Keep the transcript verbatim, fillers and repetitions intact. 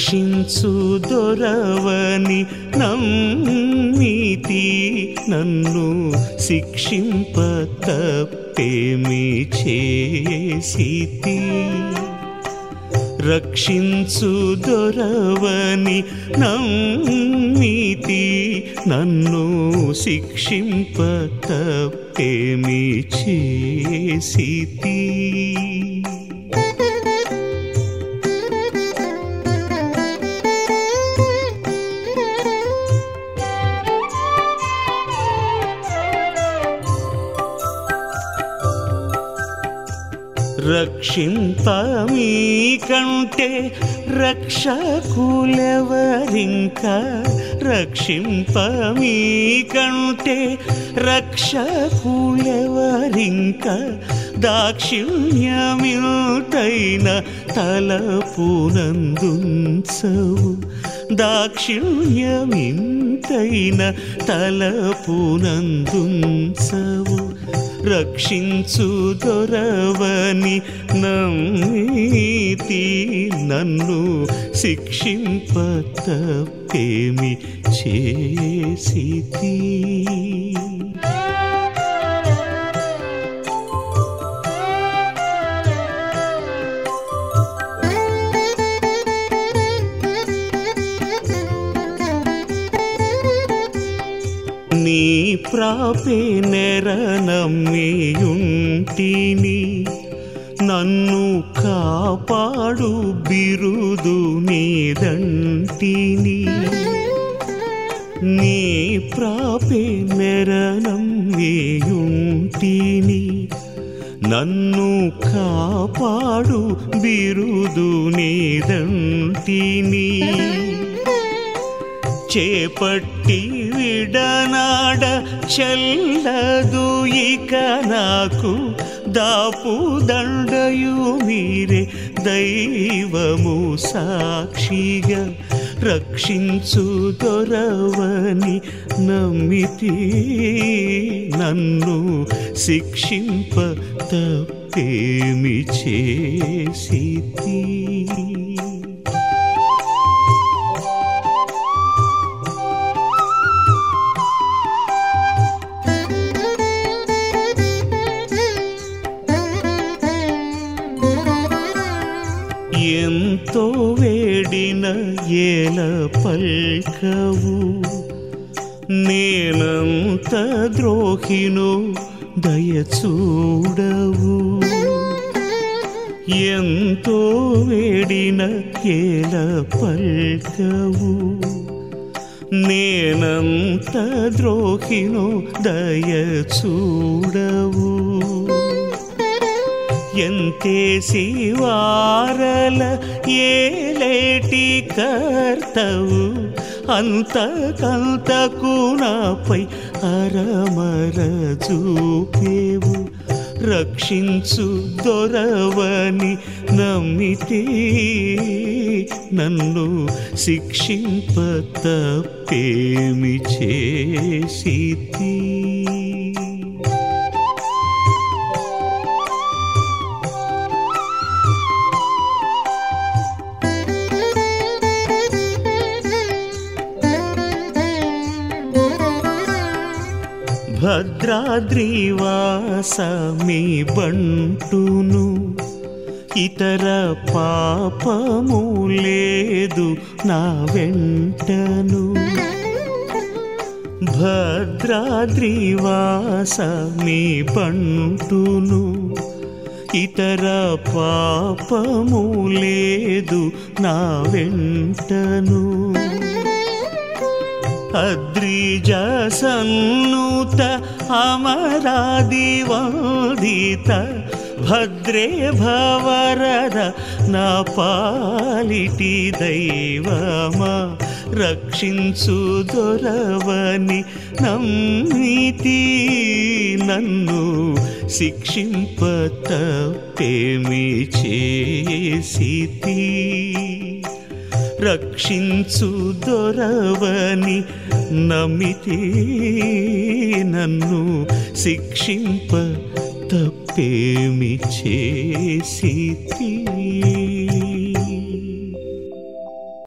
రక్షించు దొరవని నమ్మితి, నన్ను శిక్షింప తప్పేమి చేసితి. రక్షించు దొరవని నమ్మితి, నన్ను శిక్షింప తప్పేమి చేసితి. రక్షింప మీకంటే రక్షకులెవరింక, రక్షింప మీకంటే రక్షకులెవరింక, దాక్షిణ్యమిల్తైన తలపునందుంచవు, దాక్షిణ్యమింతైన తలపునందుంచవు. రక్షించు దొరవని నమ్మితి, నన్ను శిక్షింప తప్పేమి చేసితి. నీ ప్రాపే నెర నమ్మియుంటిని, నన్ను కాపాడు బిరుదు నీదంటిని. నీ ప్రాపే నెర నమ్మియుంటిని, నన్ను కాపాడు బిరుదు నీదంటిని. చేపట్టి విడనాడ చెల్లదు ఇక నాకు, దాపు దండయు మీరే దైవము సాక్షిగా. రక్షించు దొరవని నమ్మితి, నన్ను శిక్షింప తప్పేమి చేసితి. ఎంతో వేడిన ఏల పల్కవు, నేనంత ద్రోహిను దయచూడవు. ఎంతో వేడిన ఏల పల్కవు, నేనంత ద్రోహిను దయచూడవు. ఎంతేసి వారల ఏలేటి కర్తవు, అంతకంతకు నాపై అరమర చూపేవు. రక్షించు దొరవని నమ్మితి, నన్ను శిక్షింప తప్పేమి చేసితి. భద్రాద్రివాస మీ బంటును, ఇతర పాపము లేదు నా వెంటను. భద్రాద్రివాస మీ బంటును, ఇతర పాపము లేదు నా వెంటను. అద్రిజ సన్నుత అమరాది వందిత, భద్రే భవరద నా పాలిటి దైవమా. రక్షించు దొరవని నమ్మితి, నన్ను శిక్షింప తప్పేమి చేసితి. రక్షించు దొరవని నమ్మితి, నన్ను శిక్షింప తప్పేమి చేసితి.